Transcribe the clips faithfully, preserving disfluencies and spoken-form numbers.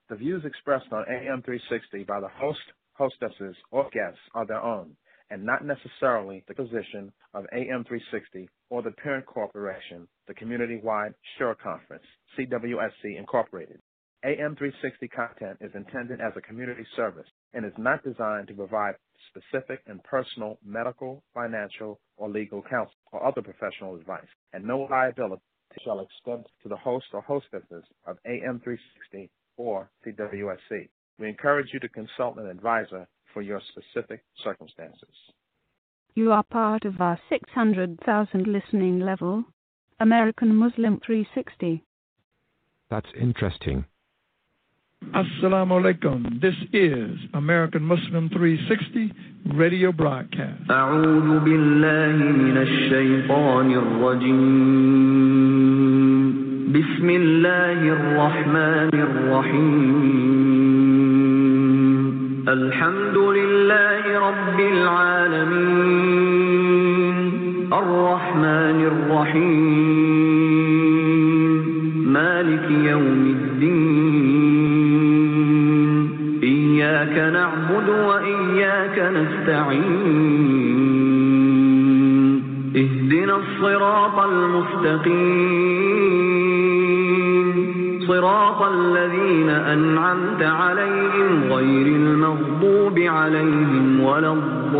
The views expressed on A M three sixty by the host, hostesses, or guests are their own, and not necessarily the position of A M three sixty or the parent corporation, the Community-Wide Sure Conference, C W S C Incorporated. A M three sixty content is intended as a community service and is not designed to provide specific and personal medical, financial, or legal counsel or other professional advice, and no liability shall extend to the host or hostesses of A M three sixty or C W S C. We encourage you to consult an advisor for your specific circumstances. You are part of our six hundred thousand listening level, American Muslim three sixty. That's interesting. Assalamu alaikum. This is American Muslim three sixty radio broadcast. أعوذ بالله من الشيطان الرجيم. بسم الله الرحمن الرحيم. الحمد لله رب العالمين. الرحمن الرحيم. مالك يوم الدين. إياك نعبد وإياك نستعين. اهدنا الصراط المستقيم. صراط الذين أنعمت عليهم غير المغضوب عليهم ولا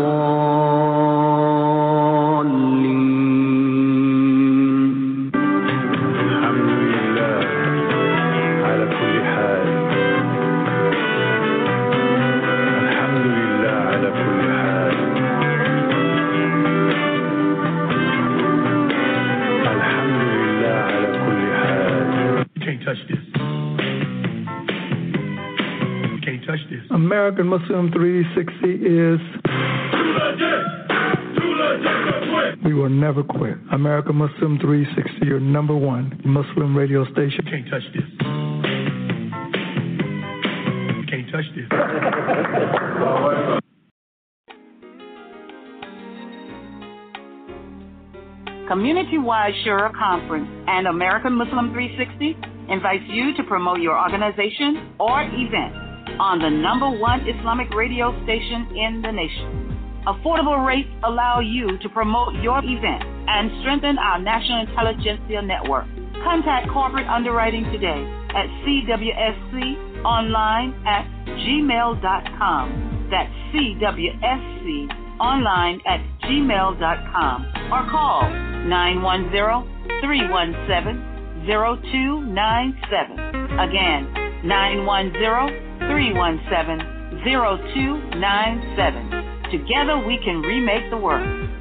الضالين. الحمد لله على كل حال. الحمد لله على كل حال. الحمد لله على كل حال. You can't touch this. You can't touch this. American Muslim three sixty is. We will never quit. American Muslim three sixty, your number one Muslim radio station. You can't touch this. You can't touch this. Community-Wide Shura Conference and American Muslim three sixty invites you to promote your organization or event on the number one Islamic radio station in the nation. Affordable rates allow you to promote your event and strengthen our national intelligentsia network. Contact corporate underwriting today at C W S C online at gmail dot com. That's C W S C online at gmail dot com or call nine one zero, three one seven, zero two nine seven. Again, nine one zero, three one seven, zero two nine seven. Together we can remake the world.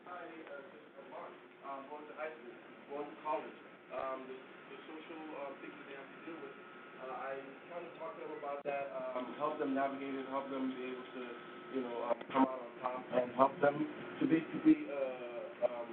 Hi, uh, this is Mark. Um, going to high school, going to college. Um, the, the social uh, things that they have to deal with. Uh, I kind of talk to them about that, um, help them navigate it, help them be able to, you know, um, come out on top, and help them to basically, uh, um,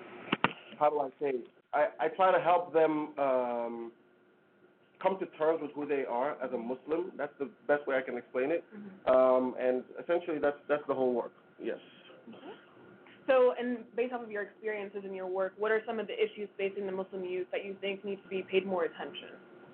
how do I say? I, I try to help them um, come to terms with who they are as a Muslim. That's the best way I can explain it. Mm-hmm. Um, and essentially, that's that's the whole work. Yes. Mm-hmm. So, and based off of your experiences in your work, what are some of the issues facing the Muslim youth that you think need to be paid more attention?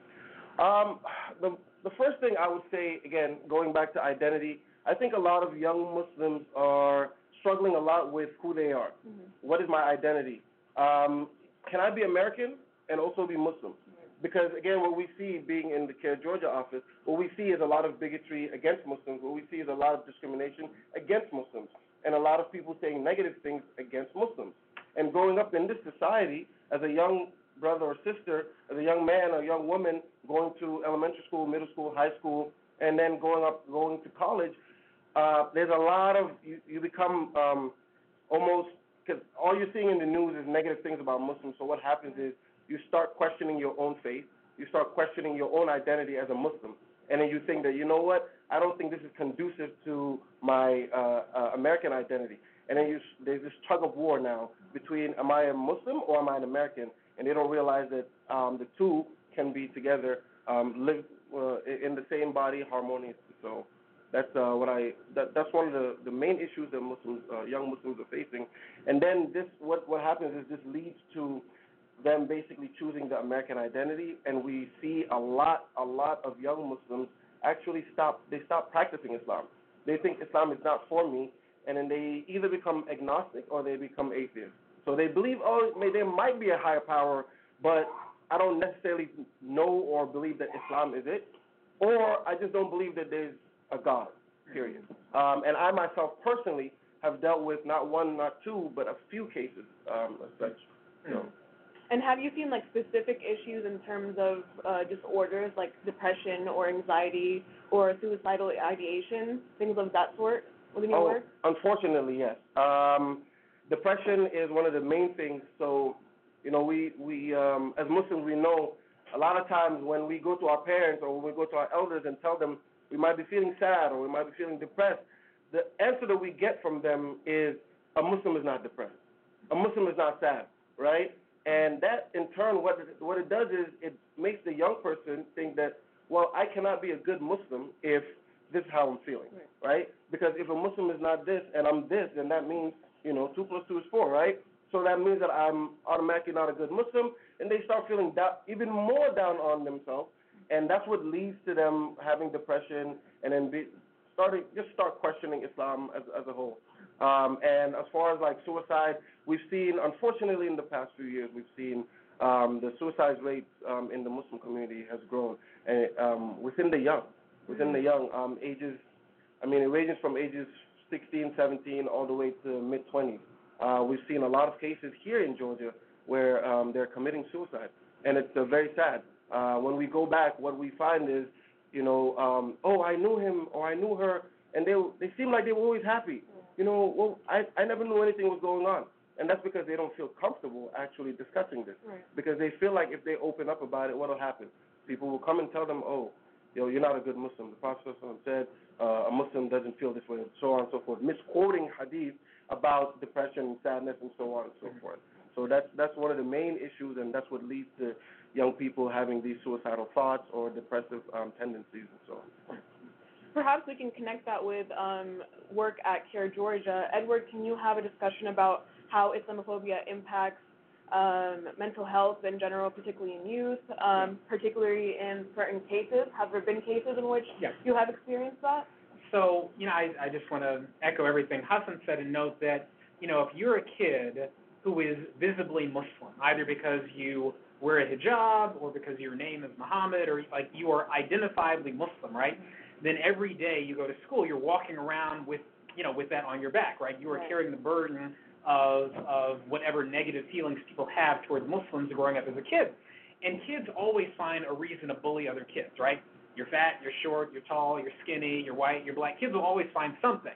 Um, the the first thing I would say, again, going back to identity, I think a lot of young Muslims are struggling a lot with who they are. Mm-hmm. What is my identity? Um, can I be American and also be Muslim? Because, again, what we see being in the CARE Georgia office, what we see is a lot of bigotry against Muslims. What we see is a lot of discrimination against Muslims, and a lot of people saying negative things against Muslims. And growing up in this society as a young brother or sister, as a young man or young woman going to elementary school, middle school, high school, and then going up, going to college, uh, there's a lot of, you, you become um, almost, because all you're seeing in the news is negative things about Muslims. So what happens is you start questioning your own faith. You start questioning your own identity as a Muslim. And then you think that, you know what, I don't think this is conducive to my uh, uh, American identity. And then you, there's this tug of war now between, am I a Muslim or am I an American? And they don't realize that um, the two can be together, um, live uh, in the same body harmoniously. So that's uh, what I, that, that's one of the, the main issues that Muslims, uh, young Muslims are facing. And then this, what, what happens is this leads to them basically choosing the American identity, and we see a lot, a lot of young Muslims actually stop, they stop practicing Islam. They think Islam is not for me, and then they either become agnostic or they become atheists. So they believe, oh, there might be a higher power, but I don't necessarily know or believe that Islam is it, or I just don't believe that there's a God, period. Um, and I myself personally have dealt with not one, not two, but a few cases um, as such. So. And have you seen like specific issues in terms of uh, disorders like depression or anxiety or suicidal ideation, things of that sort within your oh, work? Unfortunately, yes. Um, depression is one of the main things. So, you know, we, we um, as Muslims, we know a lot of times when we go to our parents or when we go to our elders and tell them we might be feeling sad or we might be feeling depressed, the answer that we get from them is a Muslim is not depressed. A Muslim is not sad, right? And that, in turn, what it, what it does is it makes the young person think that, well, I cannot be a good Muslim if this is how I'm feeling, right? right? Because if a Muslim is not this and I'm this, then that means, you know, two plus two is four, right? So that means that I'm automatically not a good Muslim, and they start feeling da- even more down on themselves, and that's what leads to them having depression and then be, starting just start questioning Islam as, as a whole. Um, and as far as like suicide, we've seen, unfortunately, in the past few years, we've seen um, the suicide rate um, in the Muslim community has grown, and um, within the young, within the young um, ages. I mean, it ranges from ages sixteen, seventeen, all the way to mid twenties. Uh, we've seen a lot of cases here in Georgia where um, they're committing suicide, and it's uh, very sad. Uh, when we go back, what we find is, you know, um, oh, I knew him or I knew her, and they they seem like they were always happy. You know, well, I, I never knew anything was going on. And that's because they don't feel comfortable actually discussing this. Right. Because they feel like if they open up about it, what will happen? People will come and tell them, oh, yo, you're not a good Muslim. The Prophet said uh, a Muslim doesn't feel this way, and so on and so forth. Misquoting hadith about depression and sadness and so on and so mm-hmm. forth. So that's, that's one of the main issues, and that's what leads to young people having these suicidal thoughts or depressive um, tendencies and so on. Perhaps we can connect that with um, work at CARE Georgia. Edward, can you have a discussion about how Islamophobia impacts um, mental health in general, particularly in youth, um, particularly in certain cases? Have there been cases in which yes. you have experienced that? So, you know, I, I just want to echo everything Hassan said and note that, you know, if you're a kid who is visibly Muslim, either because you wear a hijab or because your name is Muhammad or like you are identifiably Muslim, right? Then every day you go to school, you're walking around with, you know, with that on your back, right? You are right. carrying the burden of of whatever negative feelings people have towards Muslims growing up as a kid. And kids always find a reason to bully other kids, right? You're fat, you're short, you're tall, you're skinny, you're white, you're black. Kids will always find something.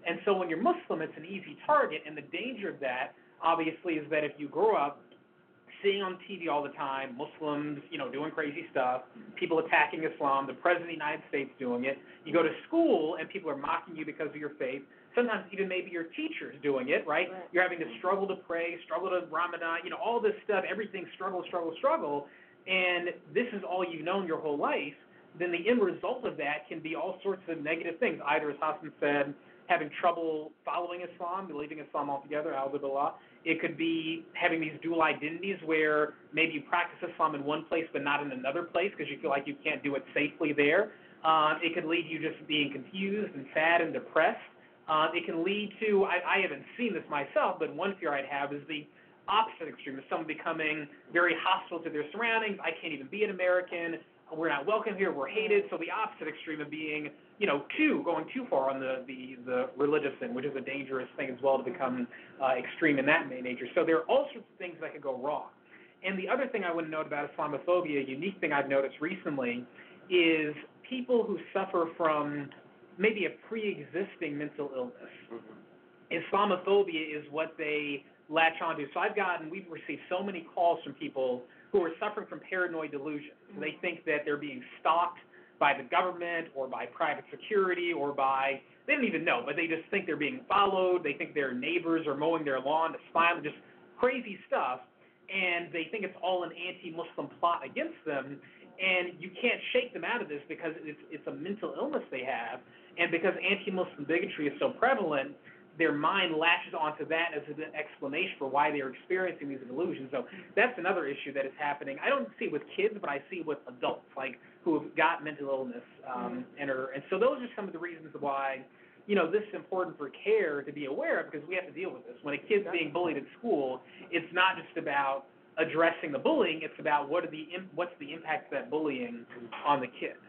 And so when you're Muslim, it's an easy target, and the danger of that, obviously, is that if you grow up seeing on T V all the time Muslims, you know, doing crazy stuff, people attacking Islam, the President of the United States doing it, you go to school and people are mocking you because of your faith, sometimes even maybe your teacher's doing it, right? right? You're having to struggle to pray, struggle to Ramadan, you know, all this stuff, everything struggle, struggle, struggle, and this is all you've known your whole life, then the end result of that can be all sorts of negative things. Either, as Hassan said, having trouble following Islam, leaving Islam altogether, al-Billah. It could be having these dual identities where maybe you practice Islam in one place but not in another place because you feel like you can't do it safely there. Uh, it could lead you just being confused and sad and depressed. Uh, it can lead to, I, I haven't seen this myself, but one fear I'd have is the opposite extreme, is someone becoming very hostile to their surroundings. I can't even be an American. We're not welcome here. We're hated. So the opposite extreme of being, you know, too, going too far on the, the, the religious thing, which is a dangerous thing as well to become uh, extreme in that nature. So there are all sorts of things that could go wrong. And the other thing I want to note about Islamophobia, a unique thing I've noticed recently, is people who suffer from maybe a pre-existing mental illness. Mm-hmm. Islamophobia is what they latch onto. So I've gotten, we've received so many calls from people who are suffering from paranoid delusions. Mm-hmm. They think that they're being stalked by the government or by private security or by, they don't even know, but they just think they're being followed. They think their neighbors are mowing their lawn to spy on them, just crazy stuff. And they think it's all an anti-Muslim plot against them. And you can't shake them out of this because it's, it's a mental illness they have. And because anti-Muslim bigotry is so prevalent, their mind latches onto that as an explanation for why they're experiencing these delusions. So that's another issue that is happening. I don't see it with kids, but I see it with adults, like who have got mental illness, um, and are, and so those are some of the reasons why, you know, this is important for CARE to be aware of, because we have to deal with this. When a kid's being bullied at school, it's not just about addressing the bullying; it's about what are the what's the impact of that bullying on the kid,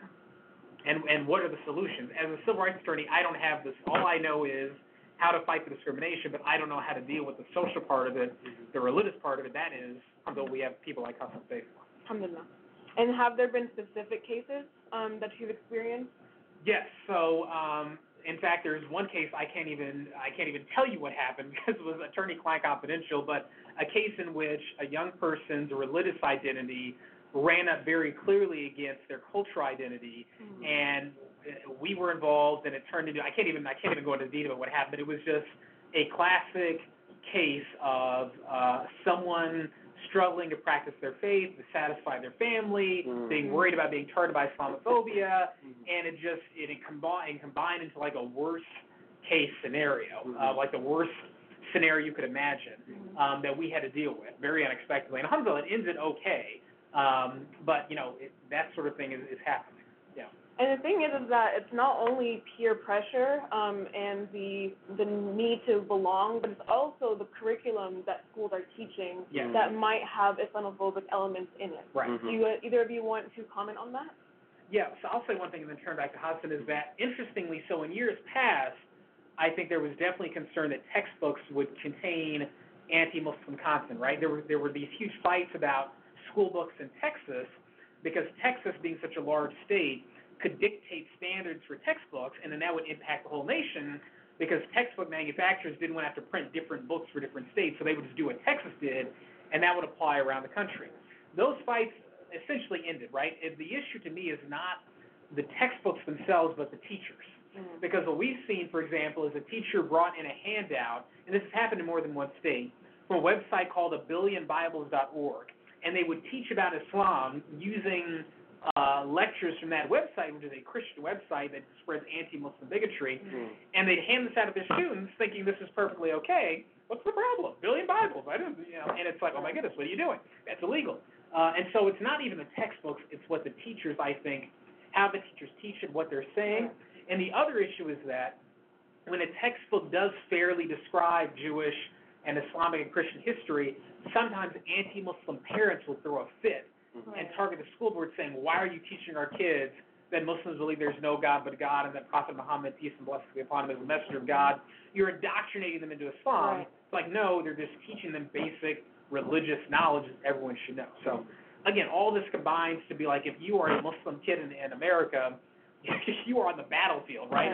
and and what are the solutions. As a civil rights attorney, I don't have this. All I know is how to fight the discrimination, but I don't know how to deal with the social part of it, the religious part of it. That is, until we have people like Hassan say. Alhamdulillah. And have there been specific cases um, that you've experienced? Yes. So, um, in fact, there's one case I can't even I can't even tell you what happened because it was attorney-client confidential. But a case in which a young person's religious identity ran up very clearly against their cultural identity, mm-hmm. and we were involved, and it turned into, I can't even I can't even go into detail about what happened, but it was just a classic case of uh, someone struggling to practice their faith, to satisfy their family, mm-hmm. being worried about being targeted by Islamophobia, mm-hmm. and it just, it, it, combined, it combined into like a worst case scenario, mm-hmm. uh, like the worst scenario you could imagine, mm-hmm. um, that we had to deal with, very unexpectedly. And alhamdulillah, it ended okay, um, but, you know, it, that sort of thing is, is happening. And the thing is, is that it's not only peer pressure um, and the the need to belong, but it's also the curriculum that schools are teaching yes. that might have Islamophobic elements in it. Right. Mm-hmm. Do you, either of you want to comment on that? Yeah, so I'll say one thing and then turn back to Hassan, is that, interestingly, so in years past, I think there was definitely concern that textbooks would contain anti-Muslim content, right? There were, there were these huge fights about school books in Texas, because Texas, being such a large state, could dictate standards for textbooks, and then that would impact the whole nation, because textbook manufacturers didn't want to have to print different books for different states, so they would just do what Texas did, and that would apply around the country. Those fights essentially ended, right? And the issue to me is not the textbooks themselves, but the teachers. Mm-hmm. Because what we've seen, for example, is a teacher brought in a handout, and this has happened in more than one state, from a website called a billion bibles dot org, and they would teach about Islam using Uh, lectures from that website, which is a Christian website that spreads anti-Muslim bigotry, mm-hmm. and they'd hand this out to their students thinking this is perfectly okay. What's the problem? Billion Bibles. I didn't, you know, and it's like, oh my goodness, what are you doing? That's illegal. Uh, and so it's not even the textbooks, it's what the teachers, I think, how the teachers teach it, what they're saying. And the other issue is that when a textbook does fairly describe Jewish and Islamic and Christian history, sometimes anti-Muslim parents will throw a fit and target the school board, saying, why are you teaching our kids that Muslims believe there's no God but God, and that Prophet Muhammad, peace and blessings be upon him, is the messenger of God? You're indoctrinating them into Islam. Right. It's like, no, they're just teaching them basic religious knowledge that everyone should know. So, again, all this combines to be like, if you are a Muslim kid in, in America, you are on the battlefield, right, of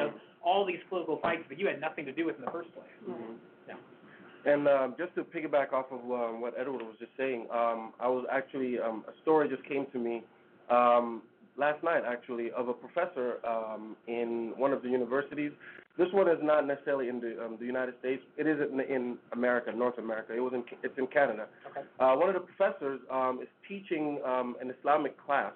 all these political fights that you had nothing to do with in the first place. Mm-hmm. Yeah. And um, just to piggyback off of um, what Edward was just saying, um, I was actually um, a story just came to me um, last night actually of a professor um, in one of the universities. This one is not necessarily in the um, the United States. It is in, in America, North America. It was in it's in Canada. Okay. Uh, one of the professors um, is teaching um, an Islamic class,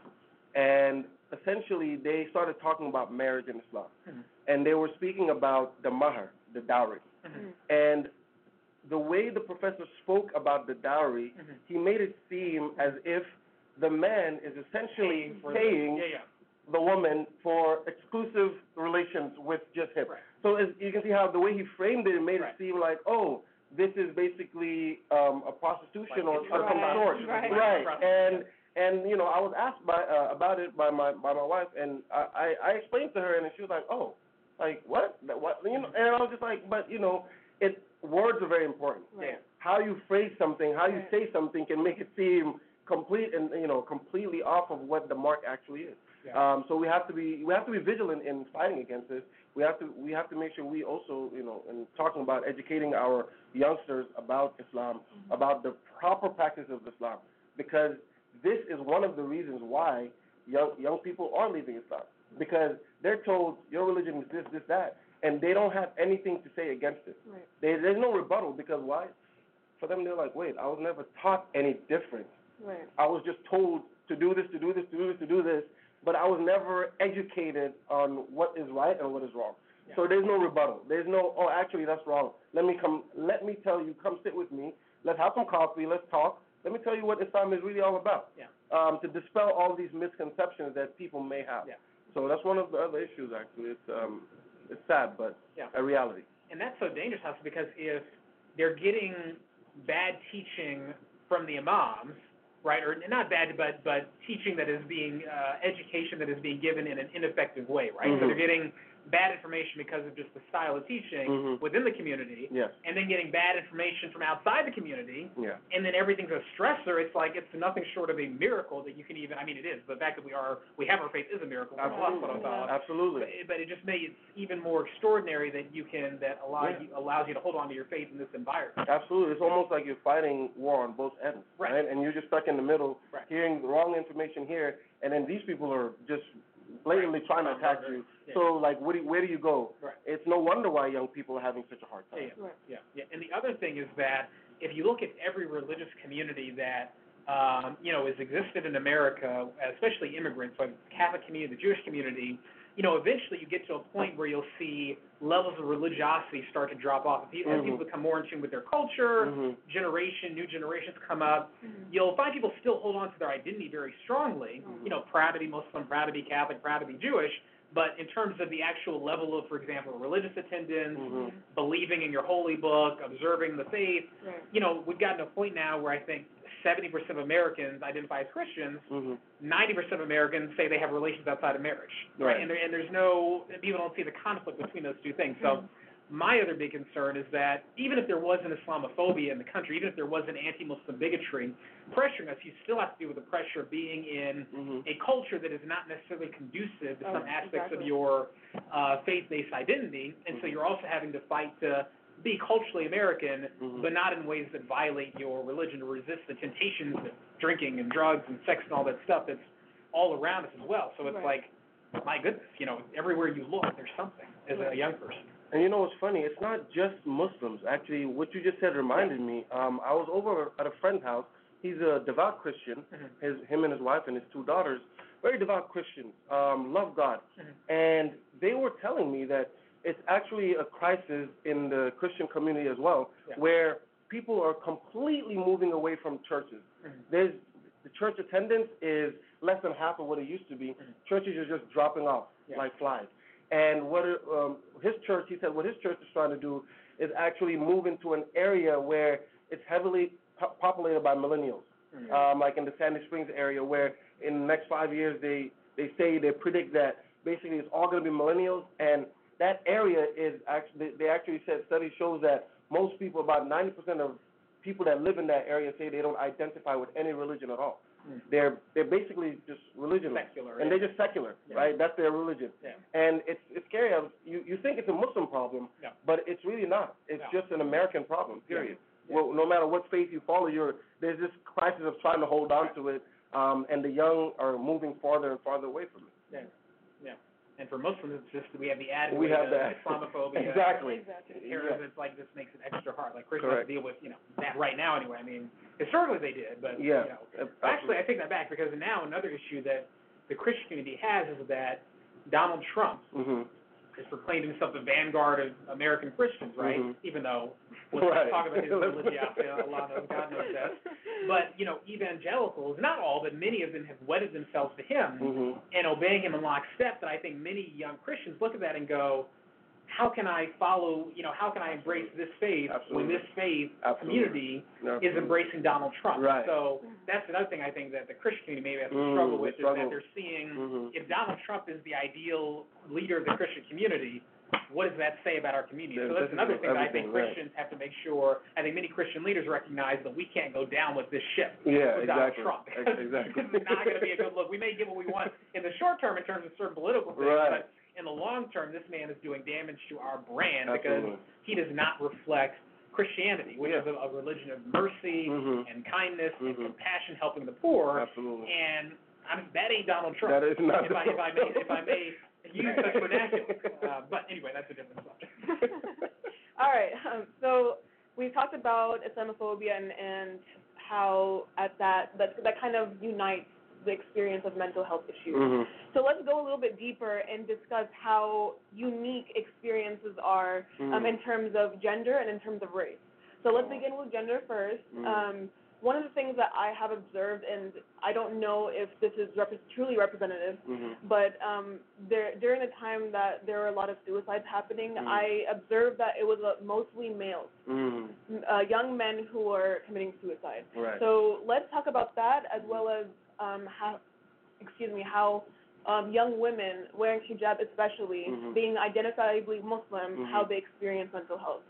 and essentially they started talking about marriage in Islam, mm-hmm. and they were speaking about the mahar, the dowry, mm-hmm. and the way the professor spoke about the dowry, mm-hmm. he made it seem as if the man is essentially paying, paying the, yeah, yeah. the woman for exclusive relations with just him. Right. So as you can see how the way he framed it, it made right. it seem like, oh, this is basically um, a prostitution like or, or right. some sort. Right. Right. Right. And and you know, I was asked by uh, about it by my by my wife, and I, I I explained to her, and she was like, oh, like what? What? You know, and I was just like, but you know, it words are very important. Right. How you phrase something, how you Right. say something, can make it seem complete and you know completely off of what the mark actually is. Yeah. Um, so we have to be we have to be vigilant in fighting against this. We have to we have to make sure we also you know in talking about educating our youngsters about Islam, mm-hmm. about the proper practice of Islam, because this is one of the reasons why young young people are leaving Islam, because they're told your religion is this this that, and they don't have anything to say against it. Right. They, there's no rebuttal, because why? For them, they're like, wait, I was never taught any different. Right. I was just told to do this, to do this, to do this, to do this, but I was never educated on what is right and what is wrong. Yeah. So there's no rebuttal. There's no, oh, actually, that's wrong. Let me come, let me tell you, come sit with me. Let's have some coffee. Let's talk. Let me tell you what Islam is really all about. Yeah. Um, to dispel all these misconceptions that people may have. Yeah. So that's one of the other issues, actually. It's um, it's sad, but yeah. a reality. And that's so dangerous, Hassan, because if they're getting bad teaching from the imams, right, or not bad, but but teaching that is being, uh, education that is being given in an ineffective way, right? Mm-hmm. So they're getting bad information because of just the style of teaching mm-hmm. within the community, yes. and then getting bad information from outside the community, yeah. and then everything's a stressor. It's like it's nothing short of a miracle that you can even, I mean, it is. The fact that we are, we have our faith is a miracle. Absolutely. Allah, Absolutely. But, but it just makes it even more extraordinary that you can, that allow yeah. you, allows you to hold on to your faith in this environment. Absolutely. It's almost like you're fighting war on both ends, right? right? And you're just stuck in the middle, right. hearing the wrong information here, and then these people are just blatantly trying to attack you. Yeah. So, like, where do, where do you go? Right. It's no wonder why young people are having such a hard time. Yeah, yeah. Right. yeah, yeah. And the other thing is that if you look at every religious community that, um, you know, has existed in America, especially immigrants, like the Catholic community, the Jewish community, you know, eventually you get to a point where you'll see levels of religiosity start to drop off. As people, mm-hmm. as people become more in tune with their culture, mm-hmm. generation, new generations come up, mm-hmm. you'll find people still hold on to their identity very strongly, mm-hmm. you know, proud to be Muslim, proud to be Catholic, proud to be Jewish, but in terms of the actual level of, for example, religious attendance, mm-hmm. believing in your holy book, observing the faith, right. you know, we've gotten to a point now where I think seventy percent of Americans identify as Christians, mm-hmm. ninety percent of Americans say they have relations outside of marriage, right? Right. And, there, and there's no, people don't see the conflict between those two things. So my other big concern is that even if there was an Islamophobia in the country, even if there was an anti-Muslim bigotry pressuring us, you still have to deal with the pressure of being in mm-hmm. a culture that is not necessarily conducive to oh, some aspects exactly. of your uh, faith-based identity, and so you're also having to fight to be culturally American, mm-hmm. but not in ways that violate your religion, to resist the temptations of drinking and drugs and sex and all that stuff that's all around us as well. So it's right. like, my goodness, you know, everywhere you look, there's something as a young person. And you know what's funny? It's not just Muslims. Actually, what you just said reminded me. Um, I was over at a friend's house. He's a devout Christian. Mm-hmm. His, him and his wife and his two daughters, very devout Christians, um, love God. Mm-hmm. And they were telling me that it's actually a crisis in the Christian community as well, yeah. where people are completely moving away from churches. Mm-hmm. There's the church attendance is less than half of what it used to be. Mm-hmm. Churches are just dropping off yeah. like flies. And what um, his church, he said, what his church is trying to do is actually move into an area where it's heavily po- populated by millennials, mm-hmm. um, like in the Sandy Springs area, where in the next five years they they say they predict that basically it's all going to be millennials, and that area is actually they actually said study shows that most people, about ninety percent of people that live in that area say they don't identify with any religion at all. Mm. They're they're basically just religionless, Secular, and yeah. they're just secular, Yeah. right? That's their religion, Yeah. and it's it's scary. I was- You you think it's a Muslim problem, Yeah. but it's really not. It's Yeah. just an American problem. Period. Yeah. Well, no matter what faith you follow, you're there's this crisis of trying to hold on to it, um, and the young are moving farther and farther away from it. Yeah. Yeah. And for Muslims, it's just we have the added We weight have of that. Islamophobia. Exactly. Exactly. Terrorism, Yeah. it's like this makes it extra hard. Like Christians have Correct. to deal with, you know, that right now anyway. I mean, historically they did, but Yeah. you know. Absolutely. Actually, I take that back because now another issue that the Christian community has is that Donald Trump Mhm. is proclaimed himself the vanguard of American Christians, right? Mhm. Even though let's Right. not talk about his religiosity, Allah knows, God knows best. But you know, evangelicals, not all, but many of them have wedded themselves to him Mhm. and obeying him in lockstep. That I think many young Christians look at that and go, how can I follow? You know, how can I embrace this faith Absolutely. when this faith Absolutely. community Absolutely. is embracing Donald Trump? Right. So that's another thing I think that the Christian community maybe has to Mm, struggle they with struggle. is that they're seeing Mhm. if Donald Trump is the ideal leader of the Christian community, what does that say about our community? There's So that's another thing that I think everything, right. Christians have to make sure. I think many Christian leaders recognize that we can't go down with this ship Yeah, with Donald exactly. Trump. Ex- exactly. This is not going to be a good look. We may get what we want in the short term in terms of certain political things, Right. but in the long term, this man is doing damage to our brand Absolutely. because he does not reflect Christianity, which Yeah. is a, a religion of mercy Mhm. and kindness and Mhm. compassion, helping the poor. Absolutely. And I'm, that ain't Donald Trump. That is not if I, if I may, if I may use such vernacular. Uh, but anyway, that's a different subject. All right. Um, so we talked about Islamophobia and, and how at that, that that kind of unites the experience of mental health issues. Mhm. So let's go a little bit deeper and discuss how unique experiences are um, Mhm. in terms of gender and in terms of race. So let's begin with gender first. Mhm. Um, one of the things that I have observed, and I don't know if this is rep- truly representative, Mhm. but um, there, during the time that there were a lot of suicides happening, Mhm. I observed that it was uh, mostly males, Mhm. uh, young men who were committing suicide. Right. So let's talk about that as well as um, how, excuse me, how um, young women wearing hijab, especially Mhm. being identifiably Muslim, Mhm. how they experience mental health.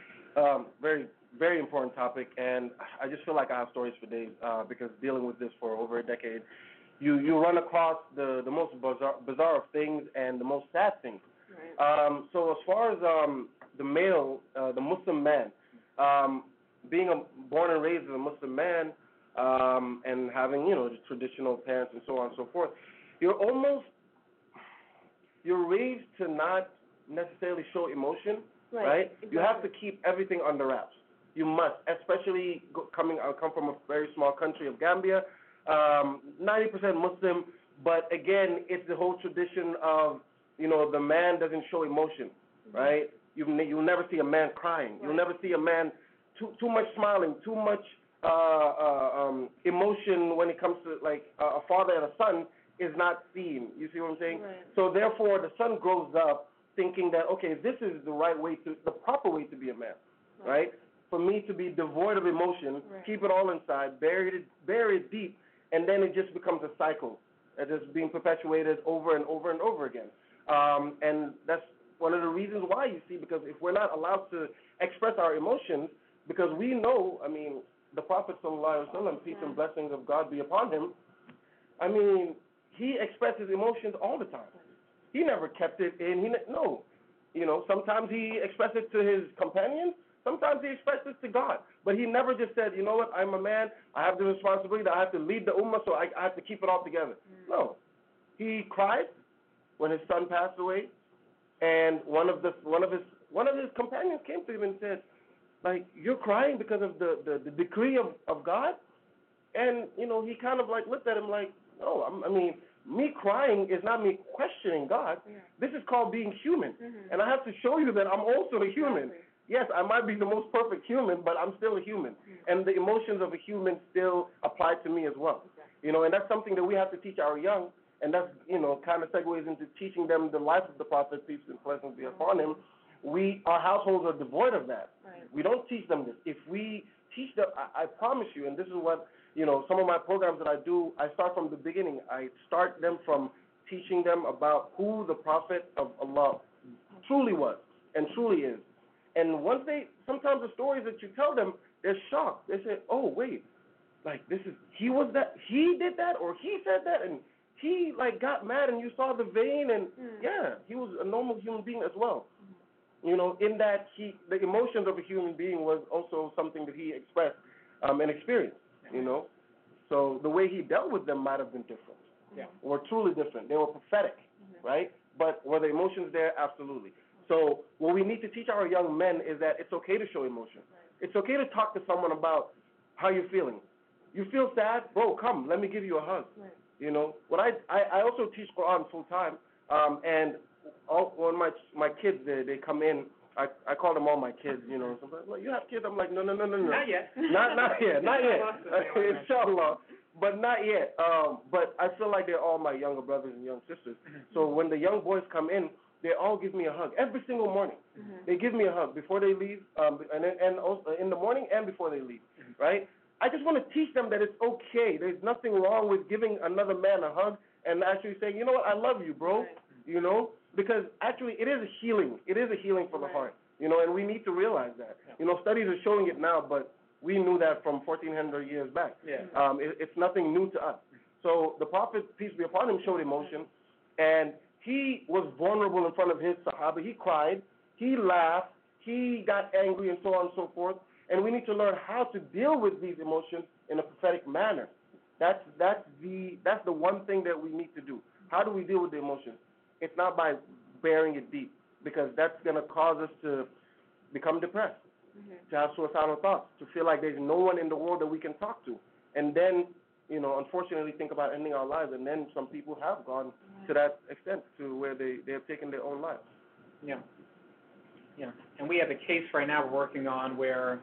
Um, very, very important topic, and I just feel like I have stories for days uh, because dealing with this for over a decade, you you run across the the most bizarre, bizarre of things and the most sad things. Right. Um, so as far as um, the male, uh, the Muslim man, um, being a, born and raised as a Muslim man, um, and having, you know, the traditional parents and so on and so forth, you're almost, you're raised to not necessarily show emotion, Right, right? You have to exactly. keep everything under wraps. You must, especially go, coming, I come from a very small country of Gambia, um, ninety percent Muslim, but again, it's the whole tradition of, you know, the man doesn't show emotion, right? You, you'll never see a man crying. You'll never see a man too too much smiling, too much uh, uh, um, emotion when it comes to, like, uh, a father and a son is not seen. You see what I'm saying? Right. So therefore, the son grows up thinking that, okay, this is the right way to, the proper way to be a man, right? For me to be devoid of emotion, Right. keep it all inside, bury it, bury it deep, and then it just becomes a cycle that is being perpetuated over and over and over again. Um, and that's one of the reasons why, you see, because if we're not allowed to express our emotions, because we know, I mean, the Prophet sallallahu alaihi wasallam, peace and blessings of God be upon him, I mean, he expresses emotions all the time. He never kept it in. He ne- no, you know, sometimes he expressed it to his companions. Sometimes he expressed it to God. But he never just said, you know what, I'm a man. I have the responsibility that I have to lead the ummah, so I, I have to keep it all together. Mm. No, he cried when his son passed away, and one of the one of his one of his companions came to him and said, like, you're crying because of the the, the decree of, of God, and you know, he kind of like looked at him like, no, I'm, I mean. Me crying is not me questioning God. Yeah. This is called being human. Mm-hmm. And I have to show you that I'm also a human. Exactly. Yes, I might be the most perfect human, but I'm still a human. Mm-hmm. And the emotions of a human still apply to me as well. Exactly. You know, and that's something that we have to teach our young, and that's, you know, kind of segues into teaching them the life of the Prophet, peace and blessings be upon him. We, our households are devoid of that. Right. We don't teach them this. If we teach them, I, I promise you, and this is what, you know, some of my programs that I do, I start from the beginning. I start them from teaching them about who the Prophet of Allah truly was and truly is. And once they, sometimes the stories that you tell them, they're shocked. They say, oh, wait, like this is, he was that, he did that, or he said that, and he like got mad and you saw the vein, and mm. yeah, he was a normal human being as well. Mm. You know, in that he, the emotions of a human being was also something that he expressed um, and experienced, you know. So the way he dealt with them might have been different, yeah. or truly different. They were prophetic, mm-hmm. right? But were the emotions there? Absolutely. So what we need to teach our young men is that it's okay to show emotion. Right. It's okay to talk to someone about how you're feeling. You feel sad? Bro, come, let me give you a hug. Right. You know, what I, I I also teach Quran full time, um, and all when my my kids they they come in, I I call them all my kids. You know, sometimes like, you have kids? I'm like, no no no no no. Not yet. Not not yet. Not yet. Inshallah, but not yet. Um, but I feel like they're all my younger brothers and young sisters. So when the young boys come in, they all give me a hug every single morning. Mm-hmm. They give me a hug before they leave, um, and and also in the morning and before they leave, mm-hmm. right? I just want to teach them that it's okay. There's nothing wrong with giving another man a hug and actually saying, you know what, I love you, bro. Right. You know, because actually it is a healing. It is a healing for right. the heart. You know, and we need to realize that. Yeah. You know, studies are showing it now, but we knew that from fourteen hundred years back. Yeah. Um, it, it's nothing new to us. So the Prophet, peace be upon him, showed emotion, and he was vulnerable in front of his Sahaba. He cried, he laughed, he got angry, and so on and so forth. And we need to learn how to deal with these emotions in a prophetic manner. That's that's the that's the one thing that we need to do. How do we deal with the emotions? It's not by burying it deep, because that's going to cause us to become depressed, mm-hmm. to have suicidal thoughts, to feel like there's no one in the world that we can talk to, and then, you know, unfortunately think about ending our lives. And then some people have gone mm-hmm. to that extent, to where they they have taken their own lives. Yeah. Yeah, and we have a case right now we're working on where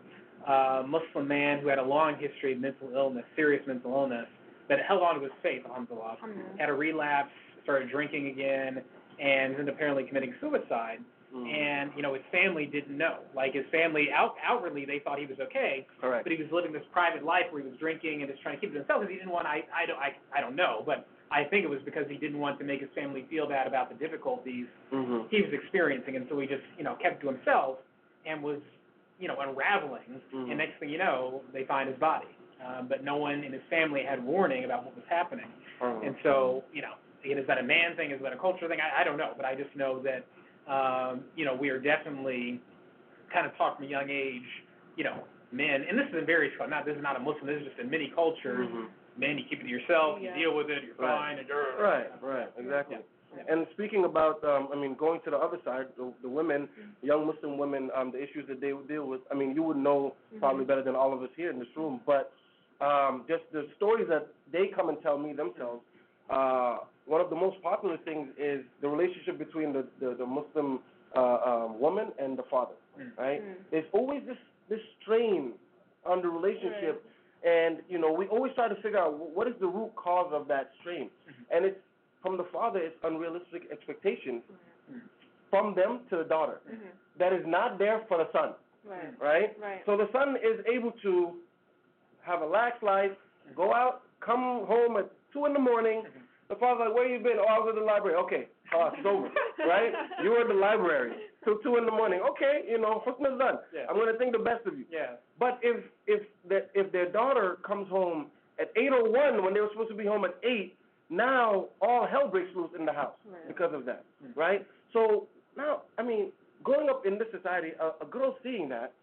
a Muslim man who had a long history of mental illness, serious mental illness, that held on to his faith, alhamdulillah, mm-hmm. had a relapse, started drinking again, and ended up apparently committing suicide. Mm-hmm. And, you know, his family didn't know. Like, his family, out, outwardly, they thought he was okay, Correct. But he was living this private life where he was drinking and just trying to keep it to himself because he didn't want, I, I, don't, I, I don't know, but I think it was because he didn't want to make his family feel bad about the difficulties mm-hmm. he was experiencing, and so he just, you know, kept to himself and was, you know, unraveling. Mm-hmm. And next thing you know, they find his body. Um, but no one in his family had warning about what was happening. Mm-hmm. And so, you know, again, is that a man thing? Is that a culture thing? I, I don't know, but I just know that, um, you know, we are definitely kind of taught from a young age, you know, men, and this is in various, not this is not a Muslim, this is just in many cultures. Mm-hmm. Men, you keep it to yourself, yeah. you deal with it, you're right. fine. And you're, right, right, exactly. Yeah. Yeah. And speaking about, um, I mean, going to the other side, the, the women, mm-hmm. young Muslim women, um, the issues that they would deal with, I mean, you would know mm-hmm. probably better than all of us here in this room, but um, just the stories that they come and tell me themselves, uh, one of the most popular things is the relationship between the, the, the Muslim uh, um, woman and the father, mm-hmm. right? Mm-hmm. There's always this, this strain on the relationship. Right. And, you know, we always try to figure out what is the root cause of that strain. Mm-hmm. And it's, from the father, it's unrealistic expectations mm-hmm. from them to the daughter mm-hmm. that is not there for the son, right. right? Right. So the son is able to have a lax life, go out, come home at two in the morning. Mm-hmm. The father's like, where you been? Oh, I was at the library. Okay, uh, it's over, right? You were at the library till two in the morning. Okay, you know, husband's done. Yeah. I'm going to think the best of you. Yeah. But if if the, if their daughter comes home at eight oh one when they were supposed to be home at eight, now all hell breaks loose in the house right. because of that, mm-hmm. right? So now, I mean, growing up in this society, a, a girl seeing that,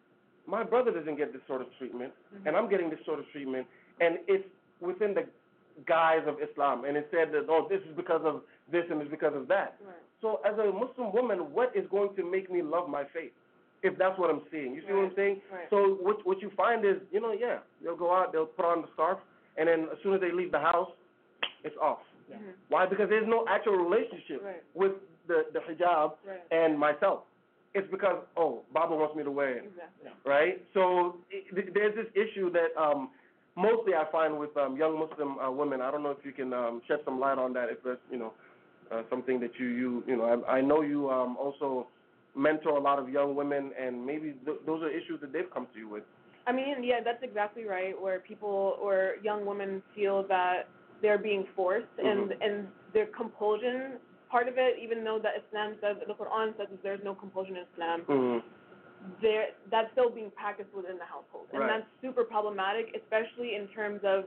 my brother doesn't get this sort of treatment, mm-hmm. and I'm getting this sort of treatment, and it's within the guise of Islam, and it said that, oh, this is because of this and it's because of that. Right. So as a Muslim woman, what is going to make me love my faith, if that's what I'm seeing? You see right. what I'm saying? Right. So what what you find is, you know, yeah, they'll go out, they'll put on the scarf, and then as soon as they leave the house, it's off. Yeah. Mm-hmm. Why? Because there's no actual relationship right. with the, the hijab right. and myself. It's because, oh, Baba wants me to wear it, exactly. right? So it, there's this issue that um, mostly I find with um, young Muslim uh, women. I don't know if you can um, shed some light on that, if that's, you know, uh, something that you, you, you know, I, I know you um, also mentor a lot of young women, and maybe th- those are issues that they've come to you with. I mean, yeah, that's exactly right, where people or young women feel that they're being forced, mm-hmm. and, and their compulsion part of it, even though that Islam says, the Quran says that there's no compulsion in Islam, mm-hmm. there that's still being practiced within the household, and Right. that's super problematic, especially in terms of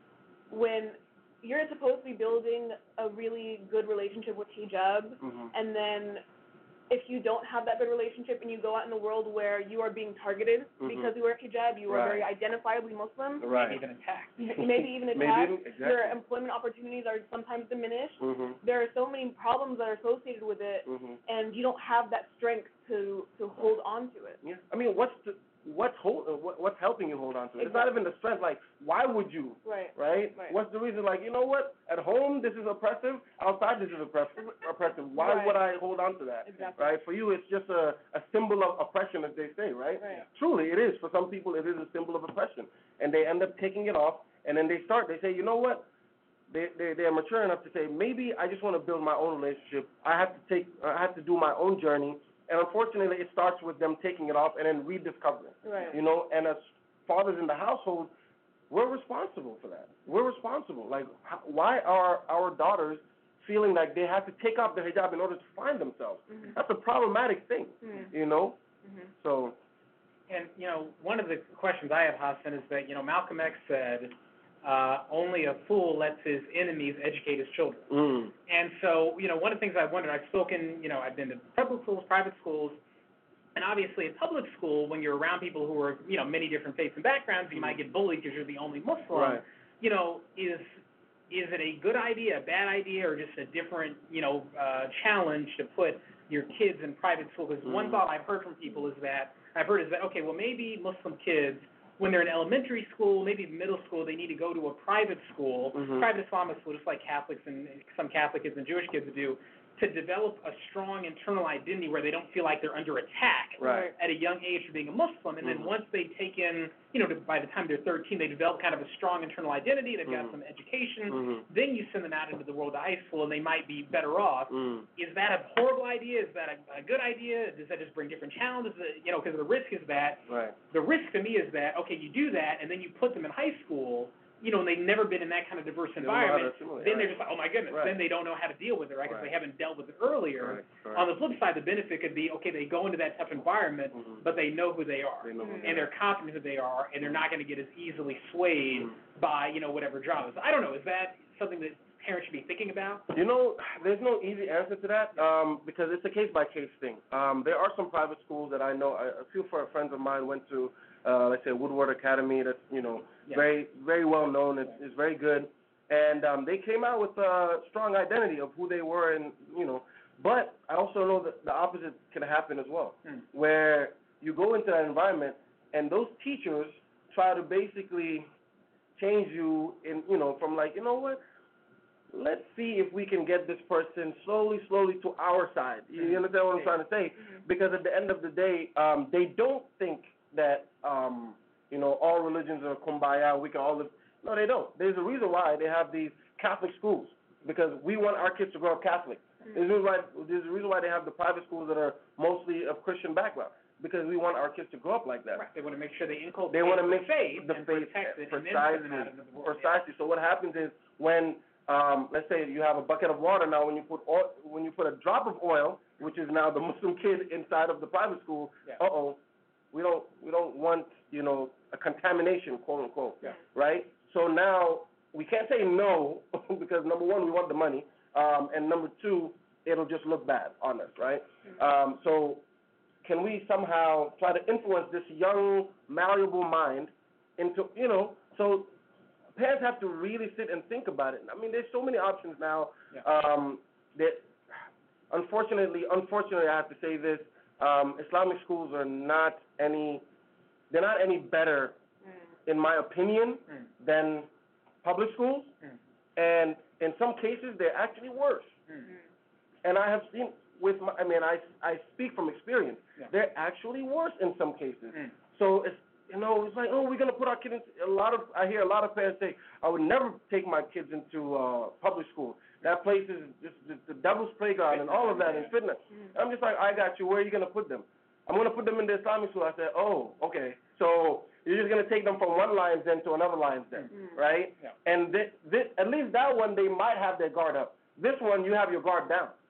when you're supposed to be building a really good relationship with hijab, Mhm. and then if you don't have that good relationship and you go out in the world where you are being targeted Mhm. because you wear hijab, you are Right. very identifiably Muslim, Right. Maybe even attacked. maybe even Maybe attacked, even- exactly. your employment opportunities are sometimes diminished. Mhm. There are so many problems that are associated with it, Mhm. and you don't have that strength to, to hold on to it. Yeah. I mean, what's the, what's hold, uh, what, what's helping you hold on to it? It's not even the strength. Like, why would you? Right. Right? Right. What's the reason? Like, you know what? At home, this is oppressive. Outside, this is oppressive. Oppressive. Why Right. would I hold on to that? Exactly. Right? For you, it's just a, a symbol of oppression, as they say, right? Right. Truly, it is. For some people, it is a symbol of oppression. And they end up taking it off, and then they start, they say, you know what? They, they, they're mature enough to say, maybe I just want to build my own relationship. I have to take, I have to do my own journey. And unfortunately, it starts with them taking it off and then rediscovering. Right. You know, and as fathers in the household, we're responsible for that. We're responsible. Like, how, why are our daughters feeling like they have to take off the hijab in order to find themselves? Mm-hmm. That's a problematic thing, Mm-hmm. you know? Mm-hmm. So, And, you know, one of the questions I have, Hassan, is that, you know, Malcolm X said, uh, only a fool lets his enemies educate his children. mm, And so, you know, one of the things I've wondered, I've spoken, you know, I've been to public schools, private schools, and obviously in public school, when you're around people who are, you know, many different faiths and backgrounds, you might get bullied because you're the only Muslim. Right. You know, is is it a good idea, a bad idea, or just a different, you know, uh, challenge to put your kids in private school? Because one Mhm. thought I've heard from people is that, I've heard is that, okay, well, maybe Muslim kids, when they're in elementary school, maybe middle school, they need to go to a private school, Mhm. private Islamic school, just like Catholics and some Catholic kids and Jewish kids do, to develop a strong internal identity where they don't feel like they're under attack Right. at a young age for being a Muslim. And then Mhm. once they take in, you know, to, by the time they're thirteen, they develop kind of a strong internal identity, they've got Mhm. some education, Mhm. then you send them out into the world of high school and they might be better off. Mm. Is that a horrible idea? Is that a, a good idea? Does that just bring different challenges? Uh, You know, because the risk is that, Right. the risk to me is that, okay, you do that and then you put them in high school, you know, and they've never been in that kind of diverse They don't know how to environment, assimilate, then they're right. just like, oh my goodness, Right. then they don't know how to deal with it, right, because Right. they haven't dealt with it earlier. Right. Right. On the flip side, the benefit could be, okay, they go into that tough environment, Mhm. but they know who they are, They know who they and they're are. confident who they are, and they're not going to get as easily swayed Mhm. by, you know, whatever job is. I don't know, is that something that parents should be thinking about? You know, there's no easy answer to that um, because it's a case-by-case thing. Um, there are some private schools that I know. A, a few friends of mine went to, uh, let's say, Woodward Academy. That's, you know, Yeah. very, very well known. It's, it's very good. And um, they came out with a strong identity of who they were and, you know, but I also know that the opposite can happen as well, Hmm. where you go into that environment and those teachers try to basically change you in, you know, from like, you know what, let's see if we can get this person slowly, slowly to our side. You you understand what I'm trying to say? Mm-hmm. Because at the end of the day, um, they don't think that, um, you know, all religions are kumbaya, we can all live. No, they don't. There's a reason why they have these Catholic schools, because we want our kids to grow up Catholic. There's a reason why, there's a reason why they have the private schools that are mostly of Christian background, because we want our kids to grow up like that. Right. They want to make sure they inculcate They want to the make faith the and faith protect it, and then precisely, send them out into the world. precisely. So what happens is when, um, let's say you have a bucket of water now, when you put oil, when you put a drop of oil, which is now the Muslim kid inside of the private school, Yeah. uh oh, we don't we don't want, you know, a contamination, quote unquote, Yeah. right? So now we can't say no because number one, we want the money, um, and number two, it'll just look bad on us, right? Um, so can we somehow try to influence this young, malleable mind into, you know, so parents have to really sit and think about it. I mean, there's so many options now. Yeah. Um, that unfortunately, unfortunately, I have to say this: um, Islamic schools are not any, they're not any better, in my opinion, Mm. than public schools, Mm. and in some cases, they're actually worse. Mm. And I have seen with my, I mean, I, I speak from experience. Yeah. They're actually worse in some cases. Mm. So it's, you know, it's like, oh, we're gonna put our kids. In, a lot of, I hear a lot of parents say, I would never take my kids into uh, public school. That place is just, just the devil's playground and all of that and fitness. I'm just like, I got you. Where are you gonna put them? I'm gonna put them in the Islamic school. I said, oh, okay. So you're just gonna take them from one lion's den to another lion's den, Mm. right? Yeah. And this, this, at least that one, they might have their guard up. This one, you have your guard down.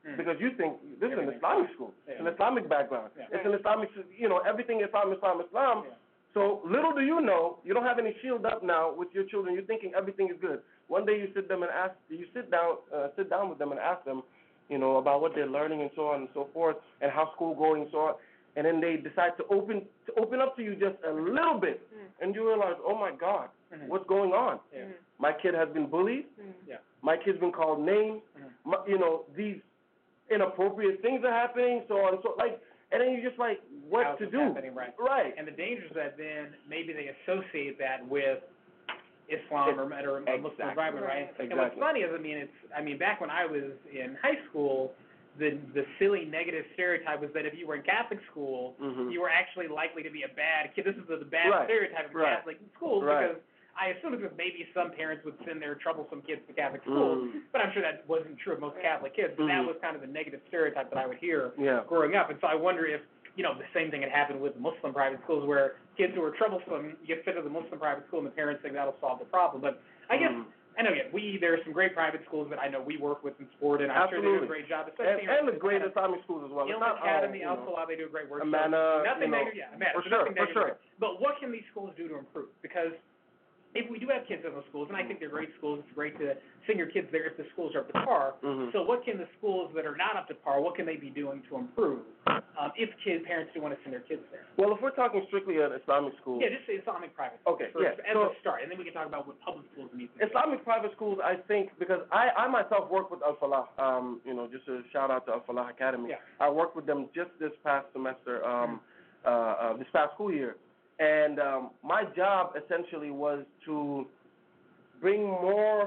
mm. because you think this Everything. is an Islamic school. Yeah. It's an Islamic background. Yeah. It's an Islamic, you know, everything Islam, Islam, Islam. Yeah. So little do you know, you don't have any shield up now with your children. You're thinking everything is good. One day you sit them and ask, you sit down, uh, sit down with them and ask them, you know, about what they're learning and so on and so forth, and how school going and so on. And then they decide to open to open up to you just a little bit, mm. and you realize, oh my God, mm-hmm. what's going on? Yeah. My kid has been bullied. Mm-hmm. Yeah. My kid's been called names. Mm-hmm. My, you know, these inappropriate things are happening, so on and so like. And then you're just like, what How's to this do? Happening, right. Right. And the danger is that then maybe they associate that with Islam or, or a Muslim exactly. environment, right? Exactly. And what's funny is, I mean, it's, I mean, back when I was in high school, the the silly negative stereotype was that if you were in Catholic school, mm-hmm. you were actually likely to be a bad kid. This is the, the bad right. stereotype of right. Catholic schools right. because I assume that maybe some parents would send their troublesome kids to Catholic schools, mm. but I'm sure that wasn't true of most Catholic kids. But mm-hmm. that was kind of the negative stereotype that I would hear yeah. growing up. And so I wonder if, you know, the same thing had happened with Muslim private schools where kids who are troublesome, you get fit to the Muslim private school and the parents think that'll solve the problem. But I guess, mm. I know, yeah, we, there are some great private schools that I know we work with in sport, and I'm Absolutely. sure they do a great job. Especially and, and the great kind of, Islamic schools as well. Ilm It's not Academy, all, you know, Al-Salah, they do a great work. Amana, so nothing you know, negative, yeah, Amana, for so sure, nothing for negative. sure. But what can these schools do to improve? Because if we do have kids in those schools, and I think they're great schools, it's great to send your kids there if the schools are up to par. Mm-hmm. So what can the schools that are not up to par, what can they be doing to improve um, if kids, parents do want to send their kids there? Well, if we're talking strictly at Islamic schools. Yeah, just say Islamic private. Okay, first, yeah. As so, a start, and then we can talk about what public schools need to do. Islamic private schools, I think, because I, I myself work with Al-Falah, um, you know, just a shout out to Al-Falah Academy. Yeah. I worked with them just this past semester, um, mm-hmm. uh, uh, this past school year. And um, my job essentially was to bring more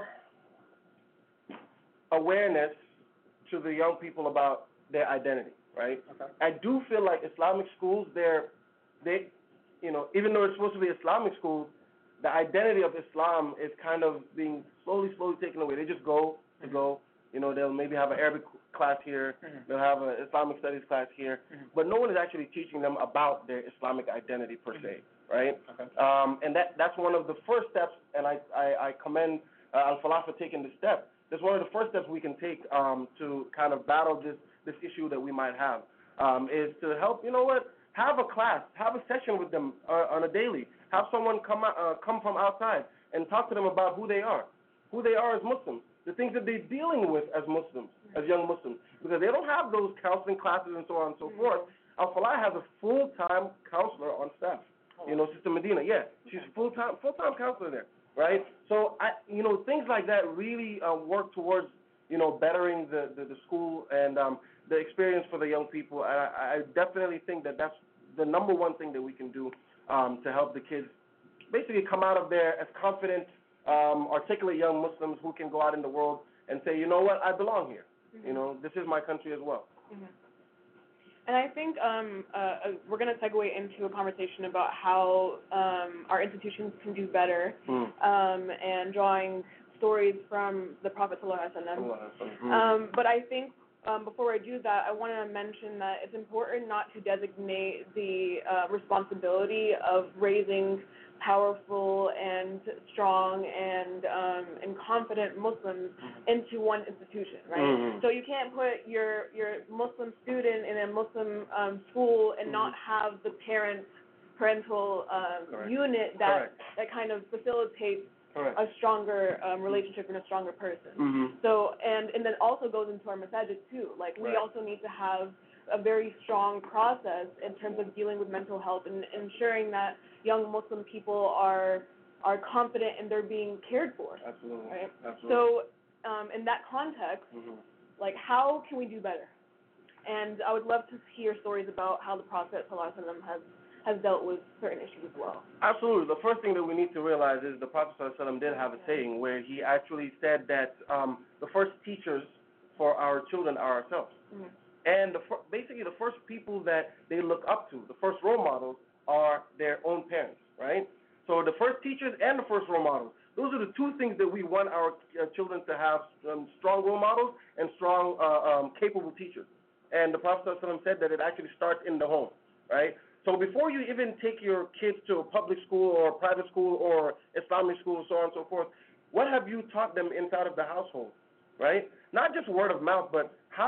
awareness to the young people about their identity, right? Okay. I do feel like Islamic schools, they're, they, you know, even though it's supposed to be Islamic schools, the identity of Islam is kind of being slowly, slowly taken away. They just go to mm-hmm. go. You know, they'll maybe have an Arabic class here. Mm-hmm. They'll have an Islamic studies class here. Mm-hmm. But no one is actually teaching them about their Islamic identity per se, right? Okay. Um, and that that's one of the first steps, and I, I, I commend uh, Al-Falah for taking this step. That's one of the first steps we can take um, to kind of battle this, this issue that we might have, um, is to help, you know what, have a class, have a session with them uh, on a daily. Have someone come out, uh, come from outside and talk to them about who they are, who they are as Muslims, the things that they're dealing with as Muslims, as young Muslims, because they don't have those counseling classes and so on and so mm-hmm. forth. Al-Falah has a full-time counselor on staff. Oh. You know, Sister Medina, yeah, she's full-time, full-time counselor there, right? So, I, you know, things like that really uh, work towards, you know, bettering the, the, the school and um, the experience for the young people. And I, I definitely think that that's the number one thing that we can do um, to help the kids basically come out of there as confident, um, articulate young Muslims who can go out in the world and say, you know what, I belong here. Mm-hmm. You know, this is my country as well. Mm-hmm. And I think um, uh, we're going to segue into a conversation about how um, our institutions can do better mm. um, and drawing stories from the Prophet Sallallahu Alaihi Wasallam. Mm. Um, but I think um, before I do that, I want to mention that it's important not to designate the uh, responsibility of raising powerful and strong and um, and confident Muslims mm-hmm. into one institution, right? Mm-hmm. So you can't put your your Muslim student in a Muslim um, school and mm-hmm. not have the parent parental um, unit that Correct. that kind of facilitates Correct. a stronger um, relationship and a stronger person. Mm-hmm. So and and then also goes into our masajid too. Like we right. also need to have a very strong process in terms of dealing with mental health and ensuring that young Muslim people are are confident and they're being cared for. Absolutely. Right? Absolutely. So um, in that context, mm-hmm. like how can we do better? And I would love to hear stories about how the Prophet ﷺ has has dealt with certain issues as well. Absolutely. The first thing that we need to realize is the Prophet ﷺ did have a saying where he actually said that um, the first teachers for our children are ourselves. Mm-hmm. And the, basically the first people that they look up to, the first role models, are their own parents, right? So the first teachers and the first role models, those are the two things that we want our uh, children to have, um, strong role models and strong, uh, um, capable teachers. And the Prophet ﷺ said that it actually starts in the home, right? So before you even take your kids to a public school or a private school or Islamic school, so on and so forth, what have you taught them inside of the household, right? Not just word of mouth, but how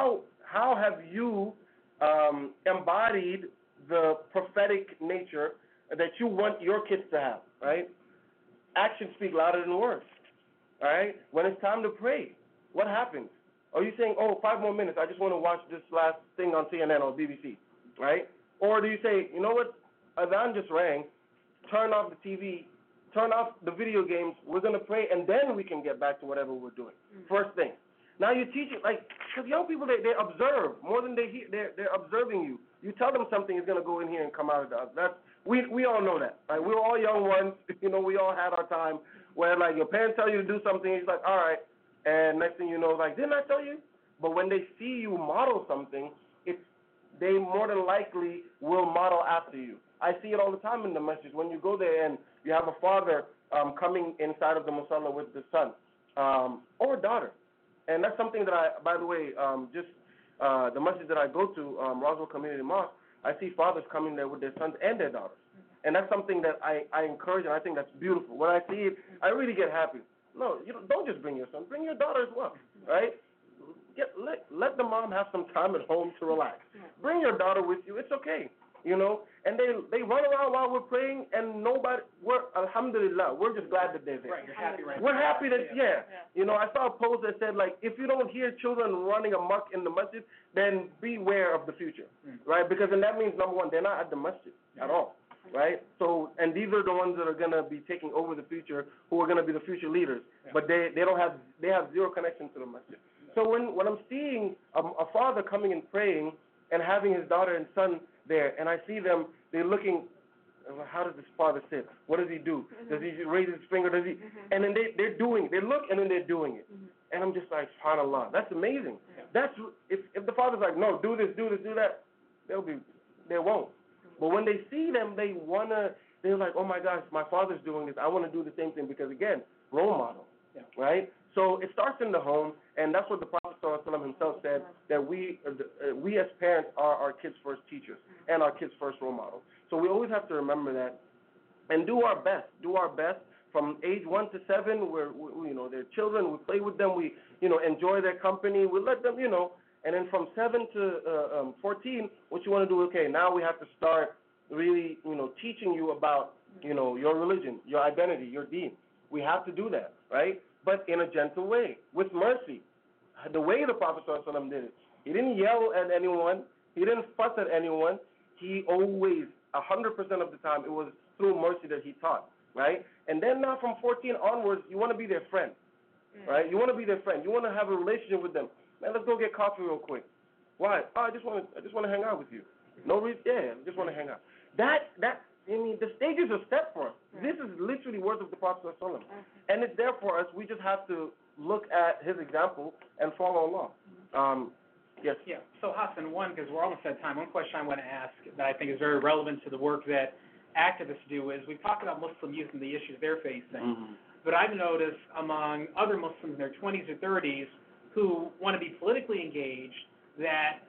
how have you um, embodied the prophetic nature that you want your kids to have, right? Actions speak louder than words, all right? When it's time to pray, what happens? Are you saying, oh, five more minutes, I just want to watch this last thing on C N N or B B C, right? Or do you say, you know what, Adhan just rang, turn off the T V, turn off the video games, we're going to pray, and then we can get back to whatever we're doing. Mm-hmm. First thing. Now you teach it, like, because young people, they, they observe more than they hear. They're, they're observing you. You tell them something is going to go in here and come out of the other. That's, we, we all know that, right? We're all young ones. You know, we all had our time where, like, your parents tell you to do something, it's like, all right, and next thing you know, like, didn't I tell you? But when they see you model something, it's, they more than likely will model after you. I see it all the time in the message. When you go there and you have a father um, coming inside of the musalla with the son um, or daughter. And that's something that I, by the way, um, just uh, the message that I go to, um, Roswell Community Mosque, I see fathers coming there with their sons and their daughters. And that's something that I, I encourage, and I think that's beautiful. When I see it, I really get happy. No, you don't, don't just bring your son. Bring your daughter as well, right? Get, let, let the mom have some time at home to relax. Bring your daughter with you. It's okay, you know. And they they run around while we're praying, and nobody, we're, alhamdulillah, we're just glad that they're there. Right, you're happy right We're now. happy that, yeah. yeah. You know, I saw a post that said, like, if you don't hear children running amok in the masjid, then beware of the future, mm. right? Because then that means, number one, they're not at the masjid mm. at all, right? So, and these are the ones that are going to be taking over the future, who are going to be the future leaders. Yeah. But they, they don't have, they have zero connection to the masjid. So when, when I'm seeing a, a father coming and praying and having his daughter and son there, and I see them, they're looking, how does this father sit? What does he do? Mm-hmm. Does he raise his finger? Does he? Mm-hmm. And then they, they're doing it. They look, and then they're doing it. Mm-hmm. And I'm just like, subhanallah, that's amazing. Yeah. That's if if the father's like, no, do this, do this, do that, they'll be, they won't. Mm-hmm. But when they see them, they wanna, they're like, oh my gosh, my father's doing this. I want to do the same thing because again, role model, yeah. right? So it starts in the home, and that's what the Prophet ﷺ himself said, that we, uh, we as parents are our kids' first teachers and our kids' first role models. So we always have to remember that and do our best. Do our best from age one to seven. We're, we, you know, they're children. We play with them. We, you know, enjoy their company. We let them, you know. And then from seven to uh, um, fourteen, what you want to do? Okay, now we have to start really, you know, teaching you about, you know, your religion, your identity, your deen. We have to do that, right? But in a gentle way, with mercy. The way the Prophet ﷺ did it. He didn't yell at anyone. He didn't fuss at anyone. He always, one hundred percent of the time, it was through mercy that he taught, right? And then now from fourteen onwards, you want to be their friend, mm. right? You want to be their friend. You want to have a relationship with them. Man, let's go get coffee real quick. Why? Oh, I just want to, I just want to hang out with you. No reason. Yeah, I just want to hang out. That, that, I mean, the stage is a step for us. Right. This is literally words of the Prophet ﷺ. Okay. And it's there for us. We just have to look at his example and follow along. Um, yes? Yeah. So, Hassan, one, because we're almost at time, one question I want to ask that I think is very relevant to the work that activists do is we've talked about Muslim youth and the issues they're facing. Mm-hmm. But I've noticed among other Muslims in their twenties or thirties who want to be politically engaged that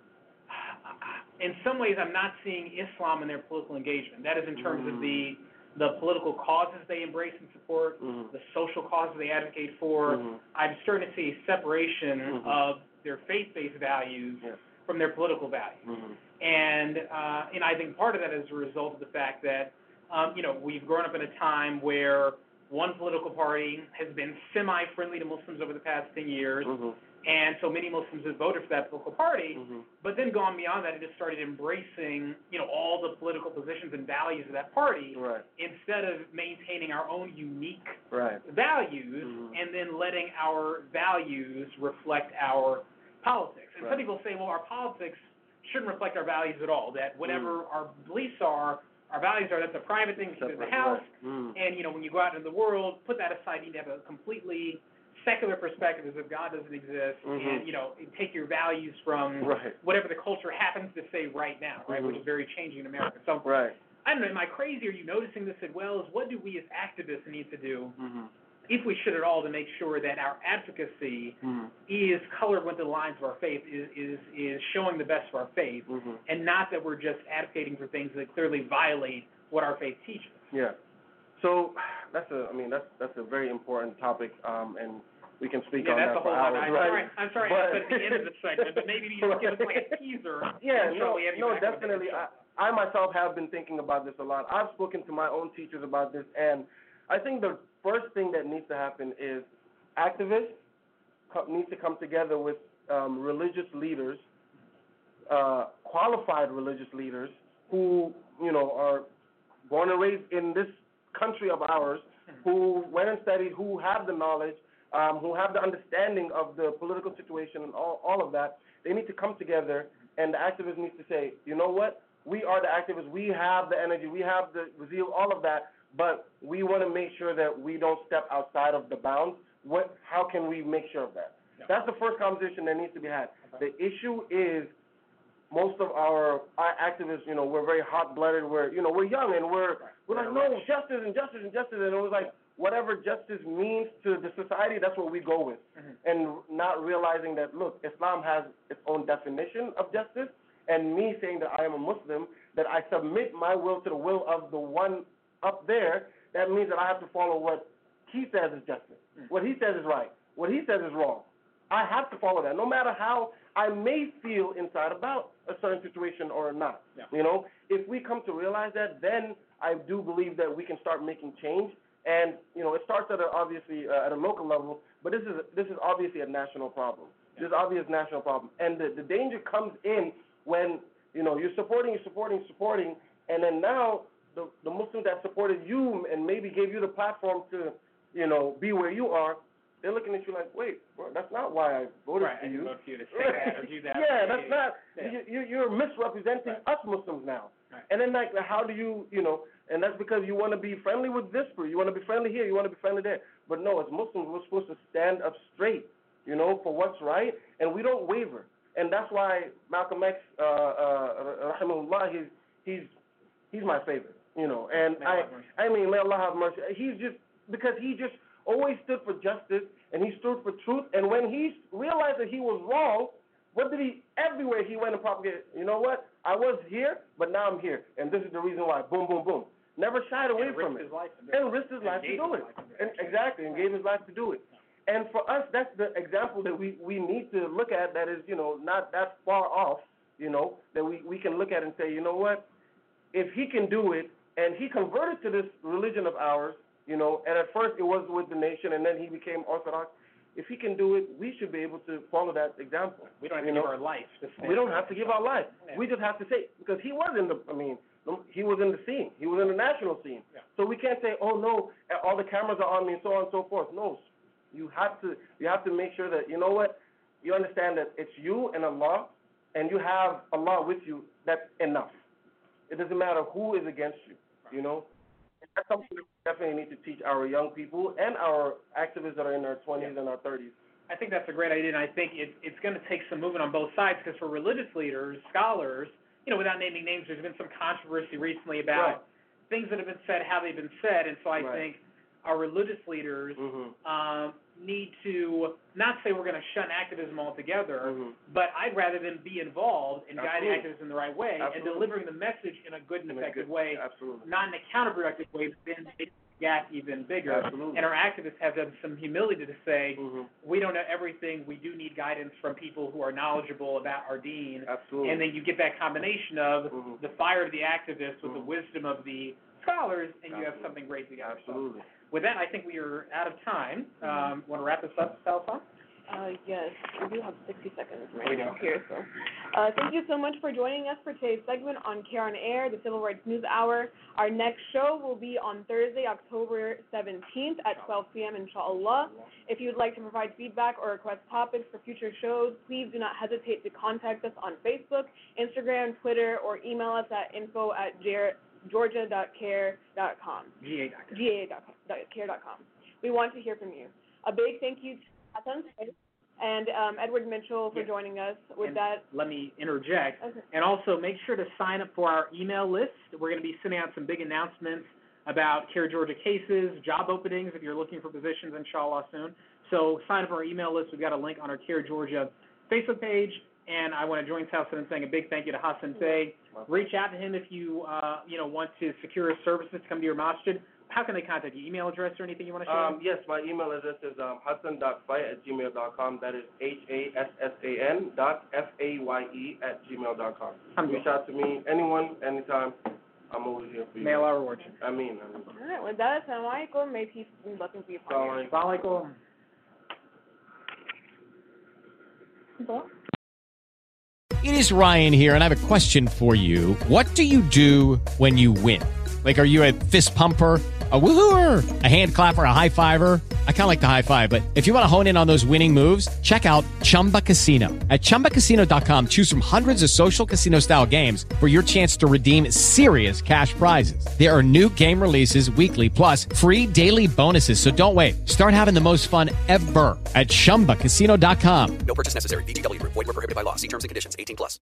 in some ways I'm not seeing Islam in their political engagement. That is in terms mm-hmm. of the the political causes they embrace and support, mm-hmm. the social causes they advocate for. Mm-hmm. I'm starting to see a separation mm-hmm. of their faith-based values yeah. from their political values. Mm-hmm. And uh, and I think part of that is a result of the fact that, um, you know, we've grown up in a time where one political party has been semi-friendly to Muslims over the past ten years, mm-hmm. and so many Muslims have voted for that political party, mm-hmm. but then gone beyond that and just started embracing, you know, all the political positions and values of that party, right. instead of maintaining our own unique right. values, mm-hmm. and then letting our values reflect our politics. And right. some people say, well, our politics shouldn't reflect our values at all, that whatever mm. our beliefs are, our values are, that's a private thing, keep it in the house, right. mm. and, you know, when you go out into the world, put that aside, you need to have a completely secular perspective as if God doesn't exist, mm-hmm. and, you know, take your values from right. whatever the culture happens to say right now, right, mm-hmm. which is very changing in America. So, right. I don't know, am I crazy? Are you noticing this as well? Is what do we as activists need to do, mm-hmm. if we should at all, to make sure that our advocacy mm-hmm. is colored with the lines of our faith, is is, is showing the best of our faith, mm-hmm. and not that we're just advocating for things that clearly violate what our faith teaches? Yeah. So that's a, I mean, that's that's a very important topic, um, and we can speak yeah, on that's that a whole for hours, lot. I'm right? sorry, I'm sorry but, I said at the end of the segment, but maybe you just give us like a teaser. Yeah, and no, we have you no, back on the definitely. show. I, I myself have been thinking about this a lot. I've spoken to my own teachers about this, and I think the first thing that needs to happen is activists co- need to come together with um, religious leaders, uh, qualified religious leaders who, you know, are born and raised in this country of ours, who went and studied, who have the knowledge, um, who have the understanding of the political situation and all, all of that. They need to come together, and the activists need to say, you know what, we are the activists, we have the energy, we have the zeal, all of that, but we want to make sure that we don't step outside of the bounds. What, how can we make sure of that? Yeah. That's the first conversation that needs to be had. Okay. The issue is most of our, our activists, you know, we're very hot-blooded, we're, you know, we're young, and we're, we're like, no, justice and justice and justice, and it was like, whatever justice means to the society, that's what we go with. Mm-hmm. And not realizing that, look, Islam has its own definition of justice, and me saying that I am a Muslim, that I submit my will to the will of the one up there, that means that I have to follow what he says is justice. Mm-hmm. What he says is right. What he says is wrong. I have to follow that, no matter how I may feel inside about a certain situation or not. Yeah. You know, if we come to realize that, then I do believe that we can start making change. And, you know, it starts at a, obviously uh, at a local level, but this is this is obviously a national problem. Yeah. This is obvious national problem. And the, the danger comes in when, you know, you're supporting, you're supporting, supporting, and then now the, the Muslims that supported you and maybe gave you the platform to, you know, be where you are, they're looking at you like, wait, bro, that's not why I voted right, for you. Right, I you to say that or do that. Yeah, that's not, yeah. you, you're misrepresenting right. us Muslims now. Right. And then, like, how do you, you know, and that's because you want to be friendly with this group, you want to be friendly here, you want to be friendly there. But no, as Muslims, we're supposed to stand up straight, you know, for what's right, and we don't waver. And that's why Malcolm X, uh, uh, rahimahullah, he's, he's, he's my favorite, you know. And I, I mean, may Allah have mercy. He's just, because he just always stood for justice, and he stood for truth. And when he realized that he was wrong, what did he, everywhere he went and propagated, you know what, I was here, but now I'm here, and this is the reason why, boom, boom, boom. Never shied away and from it. His life and risked his life to do it. And, exactly, and gave his life to do it. And for us, that's the example that we, we need to look at that is, you know, not that far off, you know, that we, we can look at and say, you know what, if he can do it, and he converted to this religion of ours, you know, and at first it was with the nation, and then he became Orthodox. If he can do it, we should be able to follow that example. We don't have you to know? give our life. We don't have to give our life. Yeah. We just have to say, because he was in the, I mean, he was in the scene. He was in the national scene. Yeah. So we can't say, oh, no, all the cameras are on me and so on and so forth. No, you have to, you have to make sure that, you know what, you understand that it's you and Allah, and you have Allah with you. That's enough. It doesn't matter who is against you, you know. That's something we definitely need to teach our young people and our activists that are in their twenties yeah. and our thirties. I think that's a great idea, and I think it, it's going to take some movement on both sides, because for religious leaders, scholars, you know, without naming names, there's been some controversy recently about right. things that have been said, how they've been said, and so I right. think our religious leaders mm-hmm. um, need to not say we're going to shun activism altogether, mm-hmm. but I'd rather them be involved in Absolutely. guiding activism in the right way Absolutely. and delivering the message in a good and in effective good, way, Absolutely. not in a counterproductive way, but then make the gap even bigger. Absolutely. And our activists have done some humility to say, mm-hmm. we don't know everything, we do need guidance from people who are knowledgeable about our deen. Absolutely. And then you get that combination of mm-hmm. the fire of the activists with mm-hmm. the wisdom of the scholars, and Absolutely. you have something great together. Absolutely. So, with that, I think we are out of time. Um, want to wrap this up, Salsa? Uh, yes, we do have sixty seconds right we now here. So, uh, thank you so much for joining us for today's segment on Care on Air, the Civil Rights News Hour. Our next show will be on Thursday, October seventeenth at twelve p.m. inshallah. If you would like to provide feedback or request topics for future shows, please do not hesitate to contact us on Facebook, Instagram, Twitter, or email us at info at georgia dot care dot com. G A dot com. G A dot care dot com. We want to hear from you. A big thank you to Hassan and um, Edward Mitchell for yes. joining us. With and that, let me interject. Okay. And also make sure to sign up for our email list. We're going to be sending out some big announcements about Care Georgia cases, job openings if you're looking for positions, inshallah, soon. So sign up for our email list. We've got a link on our Care Georgia Facebook page. And I want to join Salsa in saying a big thank you to Hassan Faye. Reach out to him if you, uh, you know, want to secure his services to come to your masjid. how can they contact you? Email address or anything you want to share? Um, yes, my email address is um, hassan dot faye at gmail dot com. That is H A S S A N dot F A Y E at gmail dot com. Reach out to me, anyone, anytime. I'm always here for you. Mail our origin. I mean, I mean. All right, with that, assalamu alaikum. May peace and blessings be upon you. Assalamu alaikum. It is Ryan here, and I have a question for you. What do you do when you win? Like, are you a fist pumper, a woo-hooer, a hand clapper, a high-fiver? I kind of like the high-five, but if you want to hone in on those winning moves, check out Chumba Casino. At Chumba Casino dot com, choose from hundreds of social casino-style games for your chance to redeem serious cash prizes. There are new game releases weekly, plus free daily bonuses, so don't wait. Start having the most fun ever at Chumba Casino dot com. No purchase necessary. V G W. Void where prohibited by law. See terms and conditions. eighteen plus.